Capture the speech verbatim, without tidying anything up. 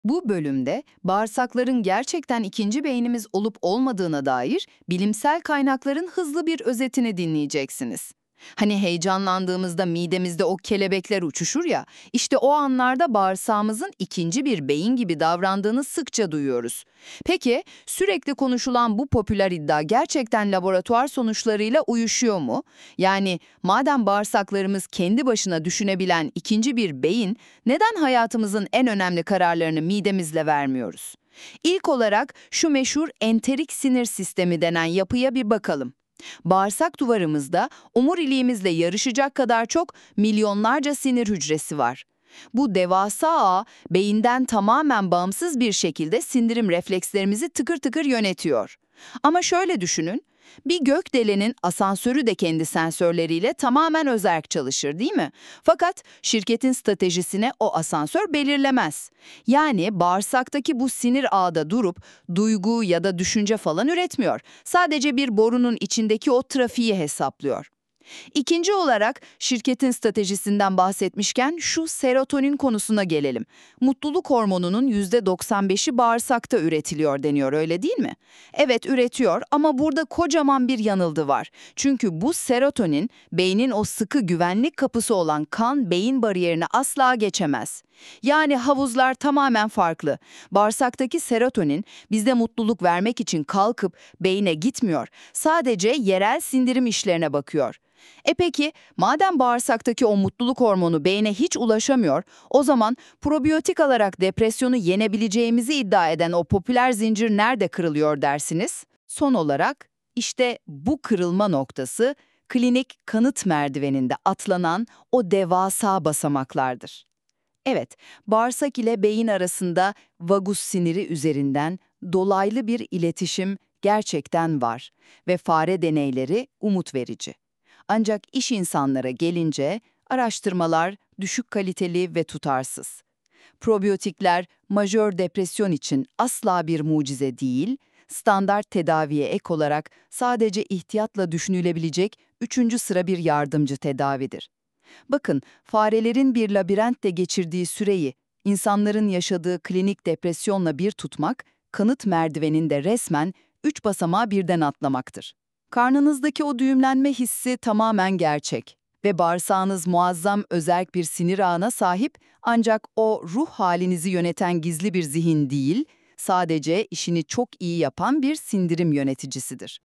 Bu bölümde bağırsakların gerçekten ikinci beynimiz olup olmadığına dair bilimsel kaynakların hızlı bir özetini dinleyeceksiniz. Hani heyecanlandığımızda midemizde o kelebekler uçuşur ya, işte o anlarda bağırsağımızın ikinci bir beyin gibi davrandığını sıkça duyuyoruz. Peki, sürekli konuşulan bu popüler iddia gerçekten laboratuvar sonuçlarıyla uyuşuyor mu? Yani madem bağırsaklarımız kendi başına düşünebilen ikinci bir beyin, neden hayatımızın en önemli kararlarını midemizle vermiyoruz? İlk olarak şu meşhur enterik sinir sistemi denen yapıya bir bakalım. Bağırsak duvarımızda omuriliğimizle yarışacak kadar çok milyonlarca sinir hücresi var. Bu devasa ağ beyinden tamamen bağımsız bir şekilde sindirim reflekslerimizi tıkır tıkır yönetiyor. Ama şöyle düşünün, bir gökdelenin asansörü de kendi sensörleriyle tamamen özerk çalışır, değil mi? Fakat şirketin stratejisine o asansör belirlemez. Yani bağırsaktaki bu sinir ağda durup duygu ya da düşünce falan üretmiyor. Sadece bir borunun içindeki o trafiği hesaplıyor. İkinci olarak şirketin stratejisinden bahsetmişken şu serotonin konusuna gelelim. Mutluluk hormonunun yüzde doksan beşi bağırsakta üretiliyor deniyor, öyle değil mi? Evet, üretiyor ama burada kocaman bir yanılgı var. Çünkü bu serotonin beynin o sıkı güvenlik kapısı olan kan-beyin bariyerini asla geçemez. Yani havuzlar tamamen farklı. Bağırsaktaki serotonin bizde mutluluk vermek için kalkıp beyne gitmiyor. Sadece yerel sindirim işlerine bakıyor. E peki, madem bağırsaktaki o mutluluk hormonu beyne hiç ulaşamıyor, o zaman probiyotik alarak depresyonu yenebileceğimizi iddia eden o popüler zincir nerede kırılıyor dersiniz? Son olarak, işte bu kırılma noktası klinik kanıt merdiveninde atlanan o devasa basamaklardır. Evet, bağırsak ile beyin arasında vagus siniri üzerinden dolaylı bir iletişim gerçekten var ve fare deneyleri umut verici. Ancak iş insanlara gelince araştırmalar düşük kaliteli ve tutarsız. Probiyotikler majör depresyon için asla bir mucize değil, standart tedaviye ek olarak sadece ihtiyatla düşünülebilecek üçüncü sıra bir yardımcı tedavidir. Bakın, farelerin bir labirentte geçirdiği süreyi insanların yaşadığı klinik depresyonla bir tutmak, kanıt merdiveninde resmen üç basamağı birden atlamaktır. Karnınızdaki o düğümlenme hissi tamamen gerçek ve bağırsağınız muazzam özerk bir sinir ağına sahip, ancak o ruh halinizi yöneten gizli bir zihin değil, sadece işini çok iyi yapan bir sindirim yöneticisidir.